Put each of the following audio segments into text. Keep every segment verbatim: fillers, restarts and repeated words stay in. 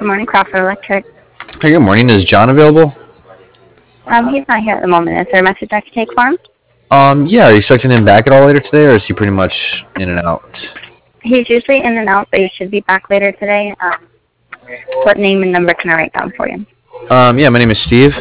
morning, Crawford Electric. Hey, good morning. Is John available? Um, he's not here at the moment. Is there a message I can take for him? Um, yeah. Are you expecting him back at all later today, or is he pretty much in and out? He's usually in and out, but he should be back later today. Um, what name and number can I write down for you? Um, yeah. My name is Steve.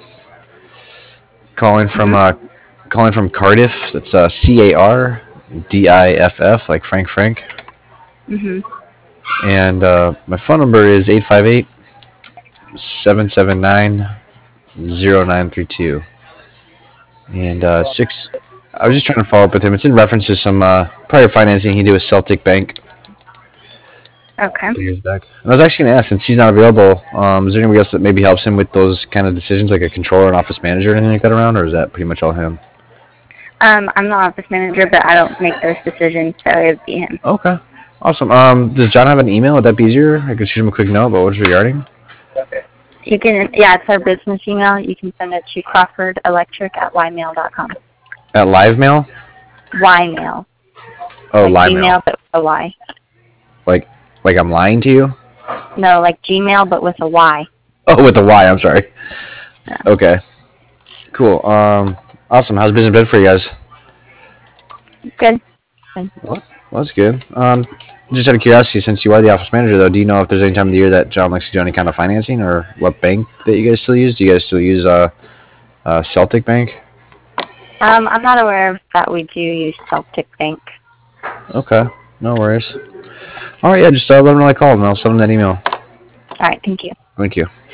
Calling from uh, calling from Cardiff. That's uh, C A R D I F F, like Frank Frank. Mm-hmm. And uh, my phone number is eight five eight, seven seven nine, zero nine three two. And uh, six. I was just trying to follow up with him. It's in reference to some uh, prior financing he did with Celtic Bank Okay. years back. And I was actually going to ask, since he's not available, um, is there anybody else that maybe helps him with those kind of decisions, like a controller, an office manager, or anything like that around, or is that pretty much all him? Um, I'm the office manager, but I don't make those decisions, so it would be him. Okay. Awesome. Um, does John have an email? Would that be easier? I could shoot him a quick note about what it's regarding. You can, yeah, it's our business email. You can send it to Crawford Electric at ymail dot com. At live mail? Ymail. Oh, like live Gmail, mail. but with a Y. Like, like I'm lying to you? No, like Gmail, but with a Y. Oh, with a Y. I'm sorry. Yeah. Okay. Cool. Um, awesome. How's business been for you guys? Good. Well, that's good. Um, just out of curiosity, since you are the office manager, though, do you know if there's any time of the year that John likes to do any kind of financing, or what bank that you guys still use? Do you guys still use uh, uh Celtic Bank? Um, I'm not aware of that. We do use Celtic Bank. Okay. No worries. All right. Yeah. Just uh, let him know I called, and I'll send him that email. All right. Thank you. Thank you.